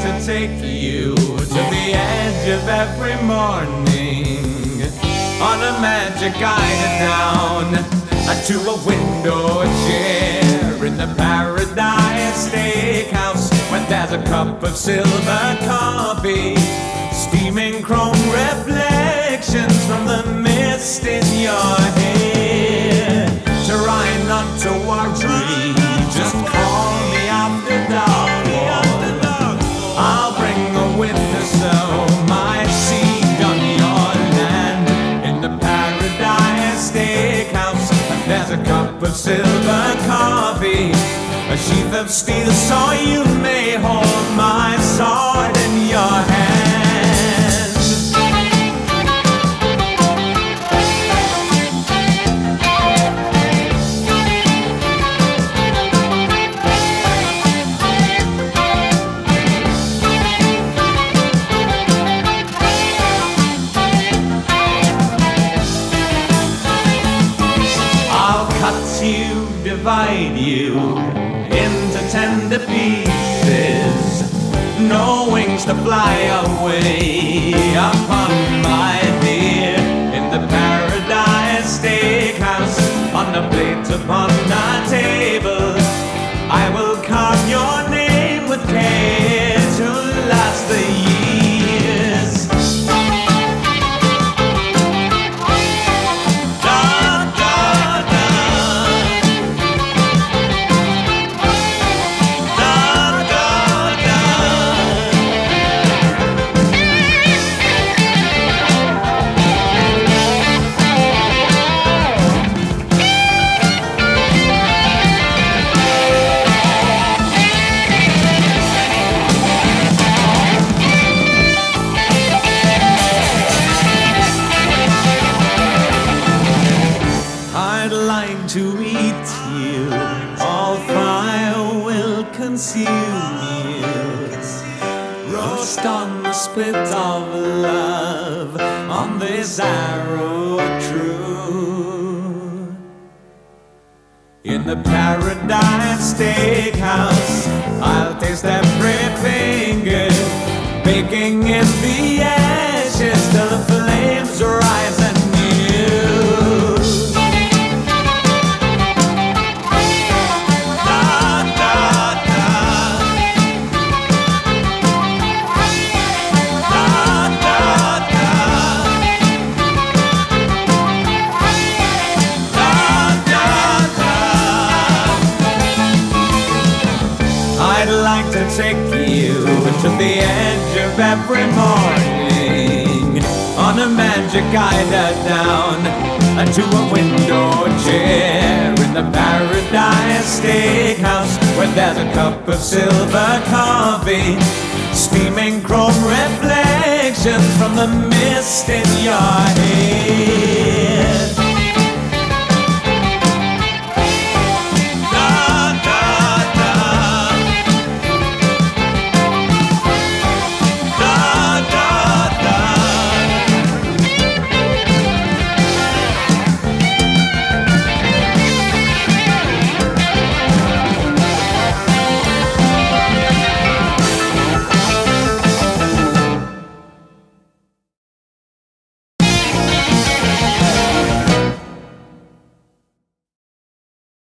to take you to the edge of every morning, on a magic guided down to a window chair in the Paradise Steakhouse, where there's a cup of silver coffee, steaming chrome reflections from the mist in your hair. Try not to worry, just call me after dark. I'll bring a witness so my seed on your land. In the Paradise Steakhouse, there's a cup of silver coffee, a sheath of steel, so you may hold my sword in your hand. You, divide you into tender pieces, no wings to fly away upon, my dear. In the Paradise Steakhouse, on the plate upon the table, I will carve your name with care to last the years. I'd like to eat you, all fire will consume you. Roast on the spit of love, on this arrow true. In the Paradise Steakhouse, I'll taste every finger, baking in the ashes till the flames rise anew. I'd like to take you to the edge of every morning, on a magic guided down to a window chair in the Paradise Steakhouse, where there's a cup of silver coffee, steaming chrome reflections from the mist in your hair.